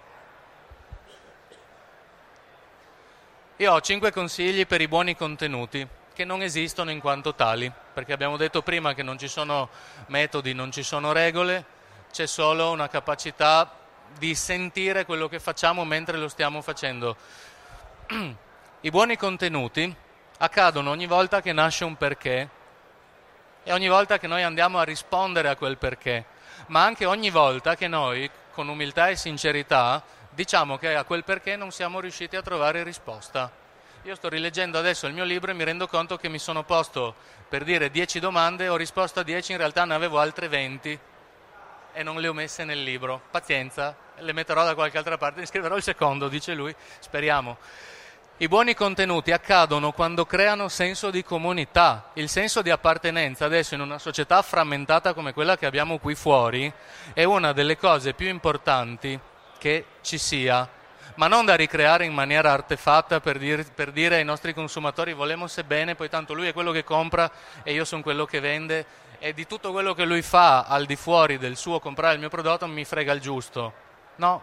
Io ho cinque consigli per i buoni contenuti, che non esistono in quanto tali, perché abbiamo detto prima che non ci sono metodi, non ci sono regole, c'è solo una capacità di sentire quello che facciamo mentre lo stiamo facendo. I buoni contenuti accadono ogni volta che nasce un perché e ogni volta che noi andiamo a rispondere a quel perché, ma anche ogni volta che noi, con umiltà e sincerità, diciamo che a quel perché non siamo riusciti a trovare risposta. Io sto rileggendo adesso il mio libro e mi rendo conto che mi sono posto, per dire, dieci domande, ho risposto a dieci, in realtà ne avevo altre venti e non le ho messe nel libro. Pazienza, le metterò da qualche altra parte, ne scriverò il secondo, dice lui, speriamo. I buoni contenuti accadono quando creano senso di comunità, il senso di appartenenza. Adesso in una società frammentata come quella che abbiamo qui fuori è una delle cose più importanti che ci sia, ma non da ricreare in maniera artefatta per dire, per dire ai nostri consumatori volemo se bene, poi tanto lui è quello che compra e io sono quello che vende e di tutto quello che lui fa al di fuori del suo comprare il mio prodotto mi frega il giusto. No.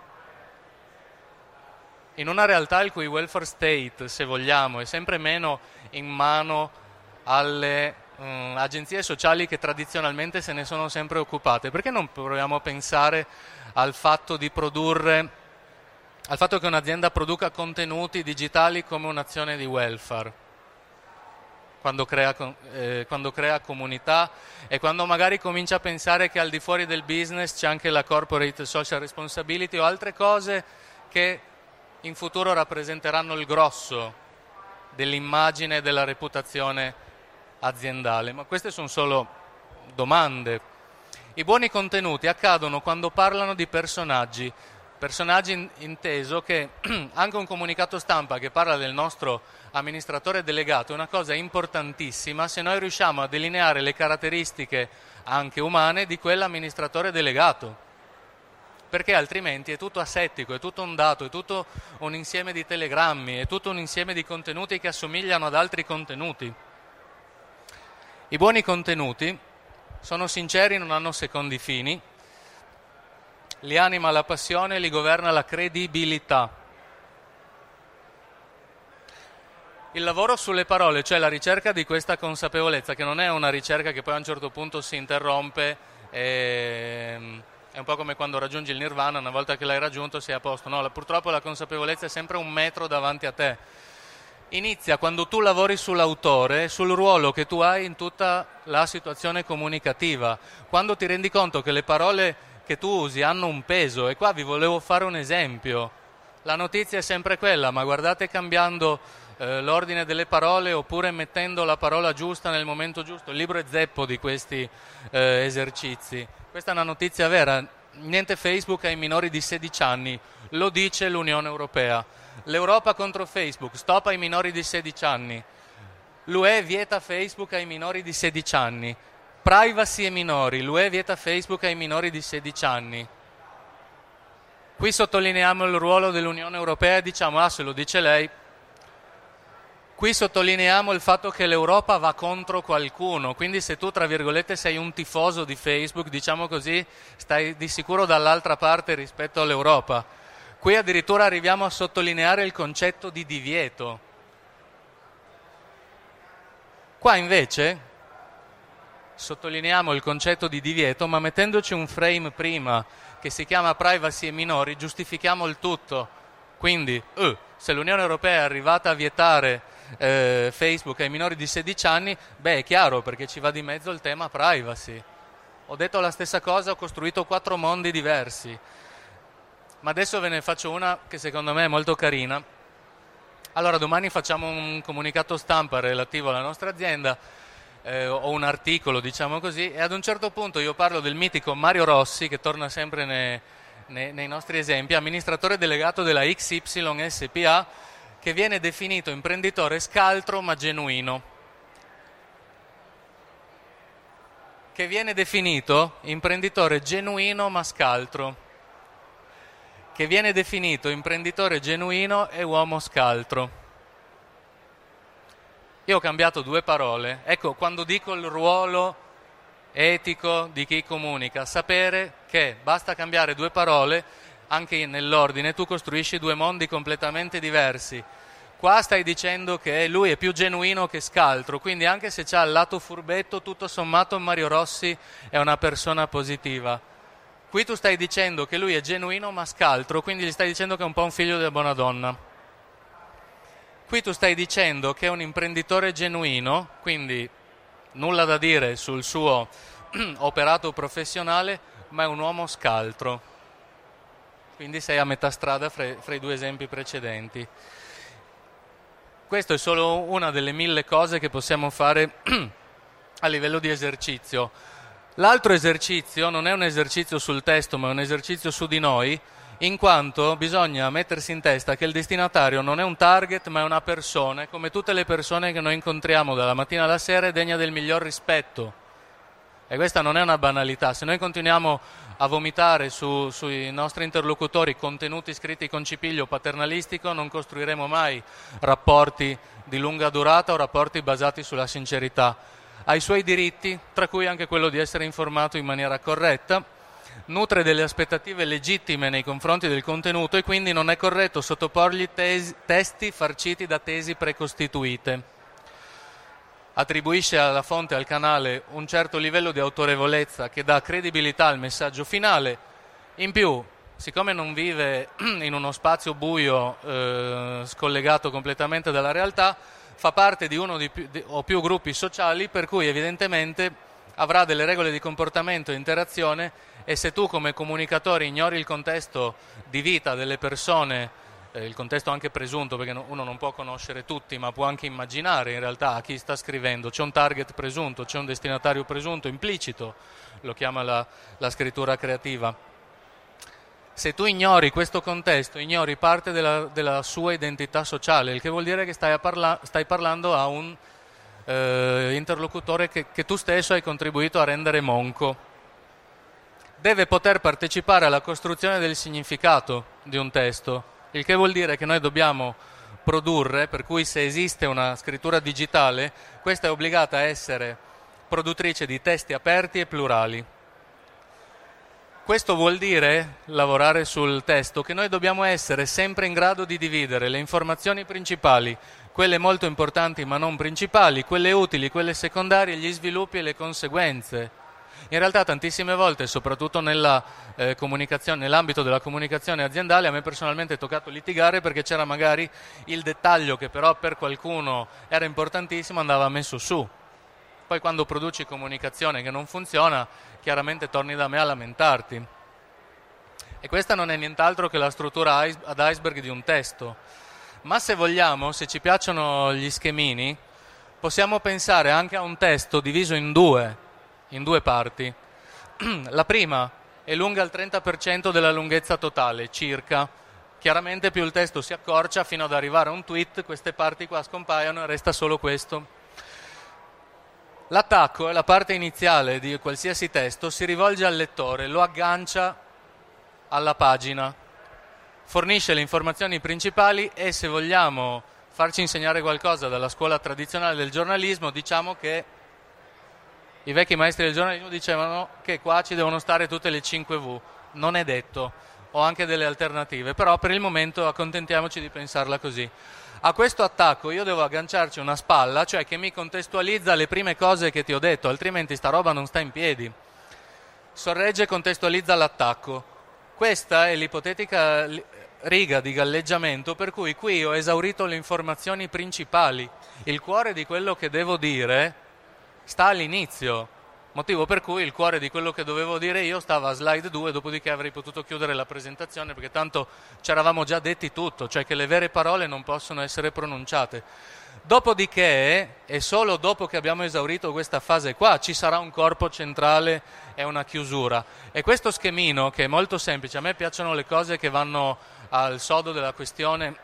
In una realtà il cui welfare state, se vogliamo, è sempre meno in mano alle um, agenzie sociali che tradizionalmente se ne sono sempre occupate, perché non proviamo a pensare al fatto di produrre al fatto che un'azienda produca contenuti digitali come un'azione di welfare, quando crea, eh, quando crea comunità e quando magari comincia a pensare che al di fuori del business c'è anche la corporate social responsibility o altre cose che in futuro rappresenteranno il grosso dell'immagine e della reputazione aziendale. Ma queste sono solo domande. I buoni contenuti accadono quando parlano di personaggi, personaggi inteso che anche un comunicato stampa che parla del nostro amministratore delegato è una cosa importantissima se noi riusciamo a delineare le caratteristiche anche umane di quell'amministratore delegato, perché altrimenti è tutto asettico, è tutto un dato, è tutto un insieme di telegrammi, è tutto un insieme di contenuti che assomigliano ad altri contenuti. I buoni contenuti sono sinceri, non hanno secondi fini, li anima la passione, li governa la credibilità. Il lavoro sulle parole, cioè la ricerca di questa consapevolezza, che non è una ricerca che poi a un certo punto si interrompe, e, è un po' come quando raggiungi il nirvana, una volta che l'hai raggiunto sei a posto. No, purtroppo la consapevolezza è sempre un metro davanti a te. inizia quando tu lavori sull'autore, sul ruolo che tu hai in tutta la situazione comunicativa, quando ti rendi conto che le parole che tu usi hanno un peso. E qua vi volevo fare un esempio. La notizia è sempre quella, ma guardate cambiando eh, l'ordine delle parole oppure mettendo la parola giusta nel momento giusto. Il libro è zeppo di questi eh, esercizi. Questa è una notizia vera. Niente Facebook ai minori di sedici anni, lo dice l'Unione Europea. L'Europa contro Facebook, stop ai minori di sedici anni. L'U E vieta Facebook ai minori di sedici anni. Privacy e minori, l'U E vieta Facebook ai minori di sedici anni. Qui sottolineiamo il ruolo dell'Unione Europea e diciamo, ah, se lo dice lei. Qui sottolineiamo il fatto che l'Europa va contro qualcuno, quindi se tu, tra virgolette, sei un tifoso di Facebook, diciamo così, stai di sicuro dall'altra parte rispetto all'Europa. Qui addirittura arriviamo a sottolineare il concetto di divieto. Qua invece sottolineiamo il concetto di divieto, ma mettendoci un frame prima che si chiama privacy e minori, giustifichiamo il tutto. Quindi, uh, se l'Unione Europea è arrivata a vietare eh, Facebook ai minori di sedici anni, beh, è chiaro, perché ci va di mezzo il tema privacy. Ho detto la stessa cosa, ho costruito quattro mondi diversi. Ma adesso ve ne faccio una che secondo me è molto carina. Allora, domani facciamo un comunicato stampa relativo alla nostra azienda, eh, o un articolo, diciamo così, e ad un certo punto io parlo del mitico Mario Rossi, che torna sempre nei, nei, nei nostri esempi, amministratore delegato della X Y S P A, che viene definito imprenditore scaltro ma genuino. Che viene definito imprenditore genuino ma scaltro. Che viene definito imprenditore genuino e uomo scaltro. Io ho cambiato due parole. Ecco, quando dico il ruolo etico di chi comunica, sapere che basta cambiare due parole, anche nell'ordine, tu costruisci due mondi completamente diversi. Qua stai dicendo che lui è più genuino che scaltro, quindi anche se c'ha il lato furbetto, tutto sommato Mario Rossi è una persona positiva. Qui tu stai dicendo che lui è genuino ma scaltro, quindi gli stai dicendo che è un po' un figlio della buona donna. Qui tu stai dicendo che è un imprenditore genuino, quindi nulla da dire sul suo operato professionale, ma è un uomo scaltro. Quindi sei a metà strada fra, fra i due esempi precedenti. Questo è solo una delle mille cose che possiamo fare a livello di esercizio. L'altro esercizio non è un esercizio sul testo, ma è un esercizio su di noi, in quanto bisogna mettersi in testa che il destinatario non è un target, ma è una persona, e come tutte le persone che noi incontriamo dalla mattina alla sera è degna del miglior rispetto. E questa non è una banalità. Se noi continuiamo a vomitare su, sui nostri interlocutori contenuti scritti con cipiglio paternalistico, non costruiremo mai rapporti di lunga durata o rapporti basati sulla sincerità. Ha i suoi diritti, tra cui anche quello di essere informato in maniera corretta, nutre delle aspettative legittime nei confronti del contenuto e quindi non è corretto sottoporgli tesi, testi farciti da tesi precostituite. Attribuisce alla fonte, al canale, un certo livello di autorevolezza che dà credibilità al messaggio finale. In più, siccome non vive in uno spazio buio eh, scollegato completamente dalla realtà, fa parte di uno di più, di, o più gruppi sociali, per cui evidentemente avrà delle regole di comportamento e interazione, e se tu come comunicatore ignori il contesto di vita delle persone, eh, il contesto anche presunto, perché no, uno non può conoscere tutti, ma può anche immaginare in realtà a chi sta scrivendo, c'è un target presunto, c'è un destinatario presunto, implicito, lo chiama la, la scrittura creativa. Se tu ignori questo contesto, ignori parte della, della sua identità sociale, il che vuol dire che stai, a parla- stai parlando a un eh, interlocutore che, che tu stesso hai contribuito a rendere monco. Deve poter partecipare alla costruzione del significato di un testo, il che vuol dire che noi dobbiamo produrre, per cui se esiste una scrittura digitale, questa è obbligata a essere produttrice di testi aperti e plurali. Questo vuol dire, lavorare sul testo, che noi dobbiamo essere sempre in grado di dividere le informazioni principali, quelle molto importanti ma non principali, quelle utili, quelle secondarie, gli sviluppi e le conseguenze. In realtà tantissime volte, soprattutto nella, eh, comunicazione, nell'ambito della comunicazione aziendale, a me personalmente è toccato litigare perché c'era magari il dettaglio che però per qualcuno era importantissimo, andava messo su. Poi quando produci comunicazione che non funziona, chiaramente torni da me a lamentarti. E questa non è nient'altro che la struttura ad iceberg di un testo. Ma se vogliamo, se ci piacciono gli schemini, possiamo pensare anche a un testo diviso in due, in due parti. La prima è lunga il trenta per cento della lunghezza totale, circa. Chiaramente più il testo si accorcia fino ad arrivare a un tweet, queste parti qua scompaiono e resta solo questo. L'attacco è la parte iniziale di qualsiasi testo, si rivolge al lettore, lo aggancia alla pagina, fornisce le informazioni principali e se vogliamo farci insegnare qualcosa dalla scuola tradizionale del giornalismo, diciamo che i vecchi maestri del giornalismo dicevano che qua ci devono stare tutte le cinque vu. Non è detto, ho anche delle alternative, però per il momento accontentiamoci di pensarla così. A questo attacco io devo agganciarci una spalla, cioè che mi contestualizza le prime cose che ti ho detto, altrimenti sta roba non sta in piedi. Sorregge e contestualizza l'attacco. Questa è l'ipotetica riga di galleggiamento per cui qui ho esaurito le informazioni principali. Il cuore di quello che devo dire sta all'inizio, motivo per cui il cuore di quello che dovevo dire io stava a slide due, dopodiché avrei potuto chiudere la presentazione perché tanto ci eravamo già detti tutto, cioè che le vere parole non possono essere pronunciate. Dopodiché, e solo dopo che abbiamo esaurito questa fase qua, ci sarà un corpo centrale e una chiusura. E questo schemino, che è molto semplice, a me piacciono le cose che vanno al sodo della questione,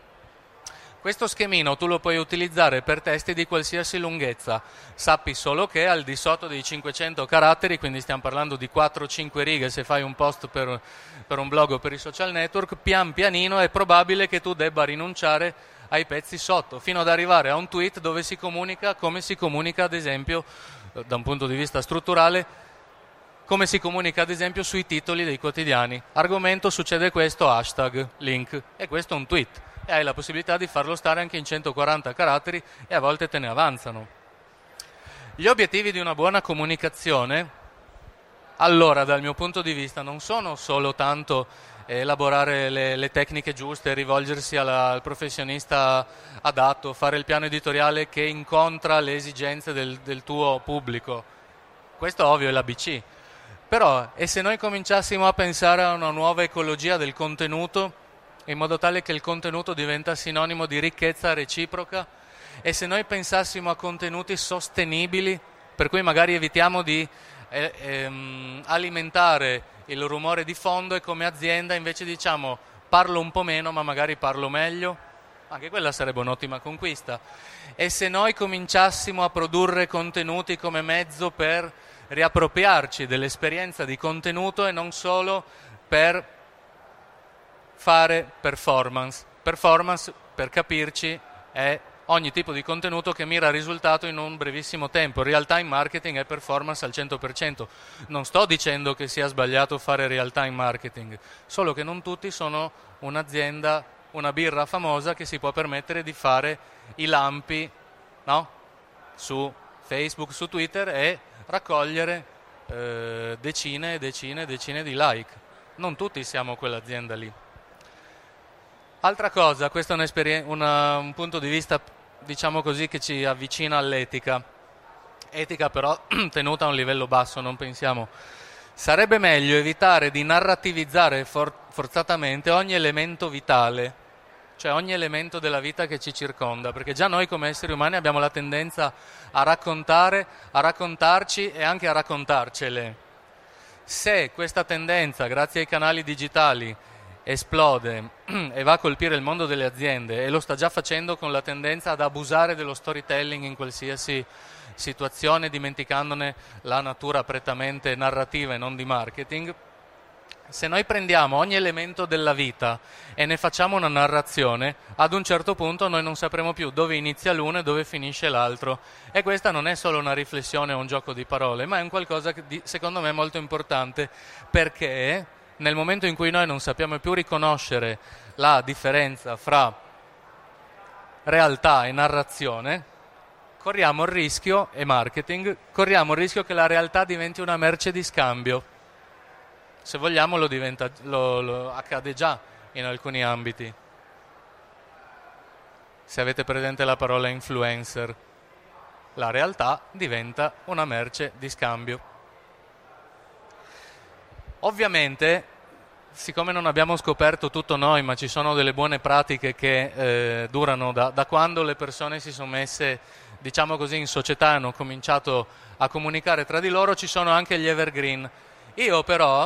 questo schemino tu lo puoi utilizzare per testi di qualsiasi lunghezza, sappi solo che al di sotto dei cinquecento caratteri, quindi stiamo parlando di quattro cinque righe se fai un post per, per un blog o per i social network, pian pianino è probabile che tu debba rinunciare ai pezzi sotto, fino ad arrivare a un tweet dove si comunica come si comunica ad esempio, da un punto di vista strutturale, come si comunica ad esempio sui titoli dei quotidiani. Argomento, succede questo, hashtag, link, e questo è un tweet. E hai la possibilità di farlo stare anche in centoquaranta caratteri e a volte te ne avanzano. Gli obiettivi di una buona comunicazione, allora dal mio punto di vista, non sono solo tanto elaborare le, le tecniche giuste, rivolgersi alla, al professionista adatto, fare il piano editoriale che incontra le esigenze del, del tuo pubblico. Questo ovvio è l'A B C. Però, e se noi cominciassimo a pensare a una nuova ecologia del contenuto, in modo tale che il contenuto diventa sinonimo di ricchezza reciproca, e se noi pensassimo a contenuti sostenibili, per cui magari evitiamo di eh, ehm, alimentare il rumore di fondo e come azienda invece diciamo parlo un po' meno ma magari parlo meglio, anche quella sarebbe un'ottima conquista. E se noi cominciassimo a produrre contenuti come mezzo per riappropriarci dell'esperienza di contenuto e non solo per fare performance. Performance, per capirci, è ogni tipo di contenuto che mira al risultato in un brevissimo tempo. Real time marketing è performance al cento per cento. Non sto dicendo che sia sbagliato fare real time marketing, solo che non tutti sono un'azienda, una birra famosa che si può permettere di fare i lampi, no? Su Facebook, su Twitter e raccogliere eh, decine e decine e decine di like. Non tutti siamo quell'azienda lì. Altra cosa, questo è un'esperien- una, un punto di vista, diciamo così, che ci avvicina all'etica. Etica però tenuta a un livello basso, non pensiamo. Sarebbe meglio evitare di narrativizzare for- forzatamente ogni elemento vitale, cioè ogni elemento della vita che ci circonda, perché già noi come esseri umani abbiamo la tendenza a raccontare, a raccontarci e anche a raccontarcele. Se questa tendenza, grazie ai canali digitali, esplode e va a colpire il mondo delle aziende, e lo sta già facendo con la tendenza ad abusare dello storytelling in qualsiasi situazione, dimenticandone la natura prettamente narrativa e non di marketing, se noi prendiamo ogni elemento della vita e ne facciamo una narrazione, ad un certo punto noi non sapremo più dove inizia l'uno e dove finisce l'altro. E questa non è solo una riflessione o un gioco di parole, ma è un qualcosa che secondo me è molto importante, perché nel momento in cui noi non sappiamo più riconoscere la differenza fra realtà e narrazione, corriamo il rischio, e marketing, corriamo il rischio che la realtà diventi una merce di scambio. Se vogliamo lo diventa, lo, lo accade già in alcuni ambiti. Se avete presente la parola influencer, la realtà diventa una merce di scambio. Ovviamente, siccome non abbiamo scoperto tutto noi, ma ci sono delle buone pratiche che eh, durano da, da quando le persone si sono messe, diciamo così, in società e hanno cominciato a comunicare tra di loro, ci sono anche gli evergreen. Io però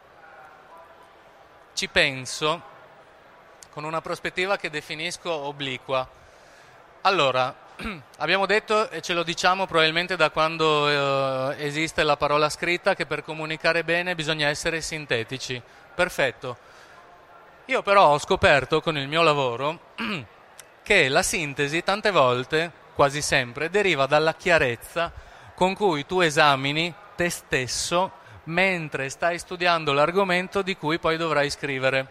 ci penso con una prospettiva che definisco obliqua. Allora, abbiamo detto, e ce lo diciamo probabilmente da quando eh, esiste la parola scritta, che per comunicare bene bisogna essere sintetici. Perfetto. Io però ho scoperto con il mio lavoro che la sintesi tante volte, quasi sempre, deriva dalla chiarezza con cui tu esamini te stesso mentre stai studiando l'argomento di cui poi dovrai scrivere.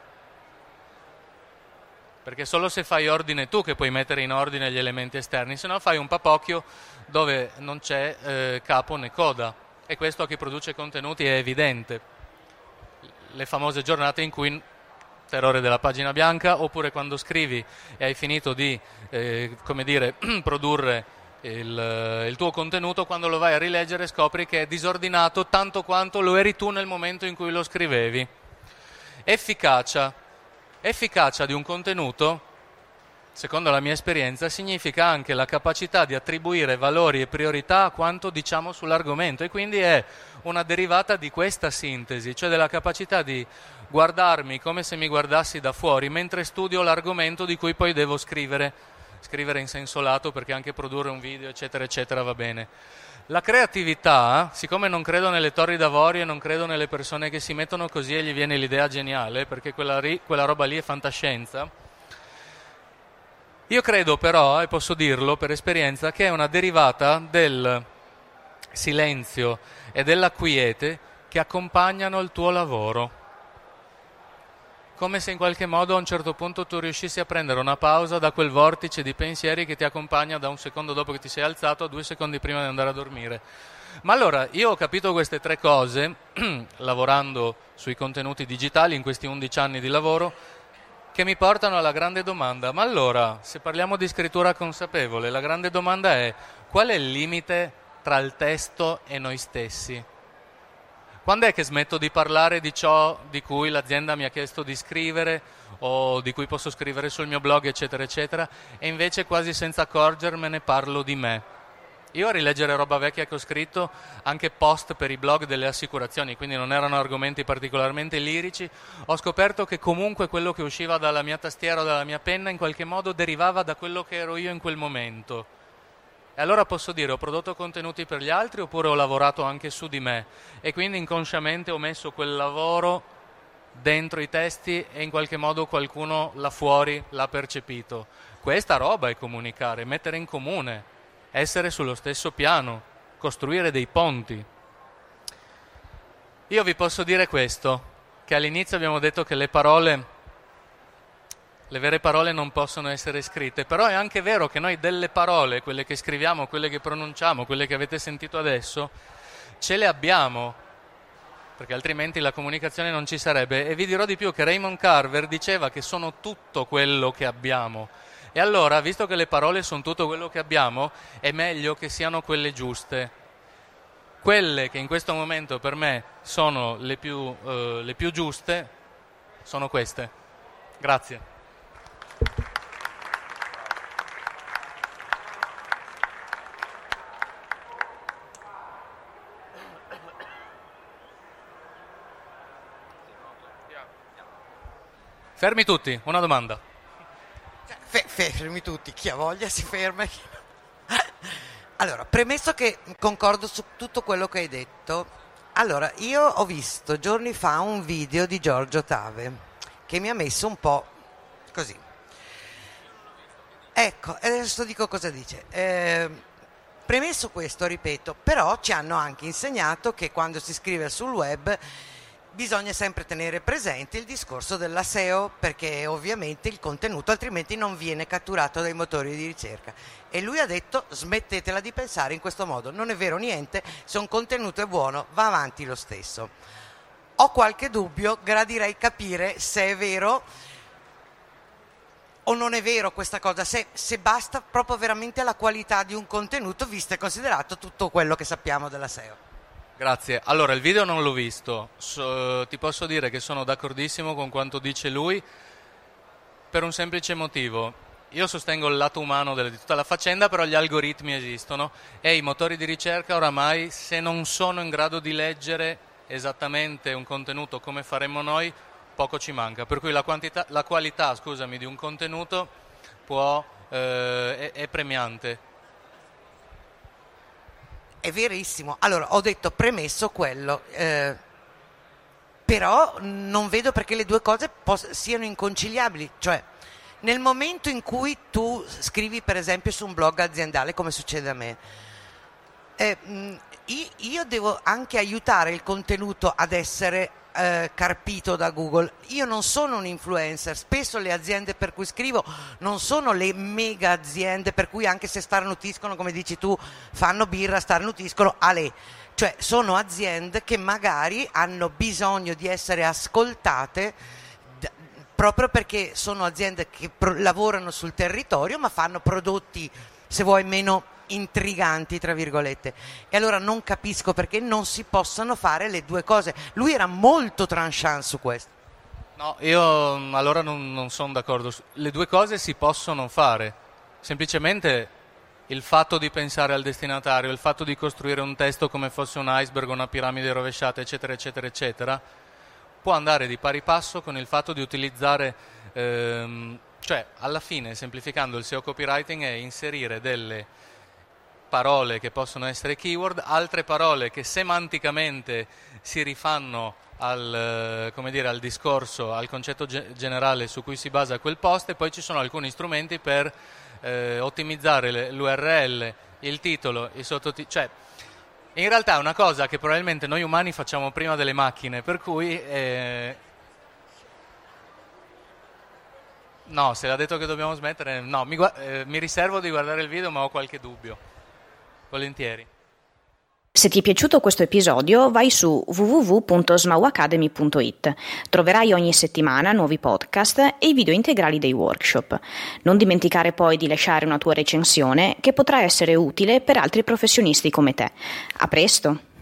Perché solo se fai ordine tu che puoi mettere in ordine gli elementi esterni, se no fai un papocchio dove non c'è eh, capo né coda, e questo a chi produce contenuti è evidente. Le famose giornate in cui terrore della pagina bianca, oppure quando scrivi e hai finito di eh, come dire, produrre il, il tuo contenuto, quando lo vai a rileggere scopri che è disordinato tanto quanto lo eri tu nel momento in cui lo scrivevi. Efficacia. Efficacia di un contenuto, secondo la mia esperienza, significa anche la capacità di attribuire valori e priorità a quanto diciamo sull'argomento, e quindi è una derivata di questa sintesi, cioè della capacità di guardarmi come se mi guardassi da fuori mentre studio l'argomento di cui poi devo scrivere, scrivere in senso lato, perché anche produrre un video eccetera eccetera va bene. La creatività, siccome non credo nelle torri d'avorio e non credo nelle persone che si mettono così e gli viene l'idea geniale, perché quella, ri- quella roba lì è fantascienza, io credo però, e posso dirlo per esperienza, che è una derivata del silenzio e della quiete che accompagnano il tuo lavoro. Come se in qualche modo a un certo punto tu riuscissi a prendere una pausa da quel vortice di pensieri che ti accompagna da un secondo dopo che ti sei alzato a due secondi prima di andare a dormire. Ma allora, io ho capito queste tre cose, lavorando sui contenuti digitali in questi undici anni di lavoro, che mi portano alla grande domanda. Ma allora, se parliamo di scrittura consapevole, la grande domanda è: qual è il limite tra il testo e noi stessi? Quando è che smetto di parlare di ciò di cui l'azienda mi ha chiesto di scrivere o di cui posso scrivere sul mio blog eccetera eccetera, e invece quasi senza accorgermene parlo di me? Io a rileggere roba vecchia che ho scritto, anche post per i blog delle assicurazioni, quindi non erano argomenti particolarmente lirici, ho scoperto che comunque quello che usciva dalla mia tastiera o dalla mia penna in qualche modo derivava da quello che ero io in quel momento. E allora posso dire: ho prodotto contenuti per gli altri oppure ho lavorato anche su di me, e quindi inconsciamente ho messo quel lavoro dentro i testi e in qualche modo qualcuno là fuori l'ha percepito. Questa roba è comunicare, mettere in comune, essere sullo stesso piano, costruire dei ponti. Io vi posso dire questo, che all'inizio abbiamo detto che le parole, le vere parole non possono essere scritte, però è anche vero che noi delle parole, quelle che scriviamo, quelle che pronunciamo, quelle che avete sentito adesso, ce le abbiamo, perché altrimenti la comunicazione non ci sarebbe. E vi dirò di più, che Raymond Carver diceva che sono tutto quello che abbiamo. E allora, visto che le parole sono tutto quello che abbiamo, è meglio che siano quelle giuste. Quelle che in questo momento per me sono le più, eh, le più giuste sono queste. Grazie. Fermi tutti, una domanda. Fe- fermi tutti, chi ha voglia si ferma. Allora, premesso che concordo su tutto quello che hai detto, allora io ho visto giorni fa un video di Giorgio Tave che mi ha messo un po' così. Ecco, adesso dico cosa dice. Eh, premesso questo, ripeto, però ci hanno anche insegnato che quando si scrive sul web bisogna sempre tenere presente il discorso della S E O, perché ovviamente il contenuto altrimenti non viene catturato dai motori di ricerca. E lui ha detto: smettetela di pensare in questo modo, non è vero niente, se un contenuto è buono va avanti lo stesso. Ho qualche dubbio, gradirei capire se è vero o non è vero questa cosa, se, se basta proprio veramente la qualità di un contenuto, visto e considerato tutto quello che sappiamo della S E O. Grazie. Allora, il video non l'ho visto, so, ti posso dire che sono d'accordissimo con quanto dice lui per un semplice motivo. Io sostengo il lato umano di tutta la faccenda, però gli algoritmi esistono e i motori di ricerca oramai, se non sono in grado di leggere esattamente un contenuto come faremmo noi, poco ci manca. Per cui la, quantità, la qualità scusami, di un contenuto può, eh, è, è premiante. È verissimo. Allora, ho detto premesso quello, eh, però non vedo perché le due cose poss- siano inconciliabili. Cioè, nel momento in cui tu scrivi, per esempio, su un blog aziendale, come succede a me, eh, mh, io devo anche aiutare il contenuto ad essere eh, carpito da Google. Io non sono un influencer, spesso le aziende per cui scrivo non sono le mega aziende per cui anche se starnutiscono, come dici tu, fanno birra, starnutiscono, ale. Cioè sono aziende che magari hanno bisogno di essere ascoltate d- proprio perché sono aziende che pro- lavorano sul territorio ma fanno prodotti, se vuoi, meno intriganti, tra virgolette. E allora non capisco perché non si possano fare le due cose. Lui era molto tranchant su questo. No, io allora non, non sono d'accordo. Le due cose si possono fare. Semplicemente il fatto di pensare al destinatario, il fatto di costruire un testo come fosse un iceberg, una piramide rovesciata, eccetera, eccetera, eccetera, può andare di pari passo con il fatto di utilizzare, ehm, cioè alla fine, semplificando, il S E O copywriting è inserire delle parole che possono essere keyword, altre parole che semanticamente si rifanno al, come dire, al discorso, al concetto ge- generale su cui si basa quel post, e poi ci sono alcuni strumenti per eh, ottimizzare l'U R L, il titolo, i sottotitoli, cioè in realtà è una cosa che probabilmente noi umani facciamo prima delle macchine, per cui eh, no, se l'ha detto che dobbiamo smettere, no, mi, eh, mi riservo di guardare il video, ma ho qualche dubbio. Volentieri. Se ti è piaciuto questo episodio, vai su w w w punto smauacademy punto i t. Troverai ogni settimana nuovi podcast e i video integrali dei workshop. Non dimenticare poi di lasciare una tua recensione che potrà essere utile per altri professionisti come te. A presto!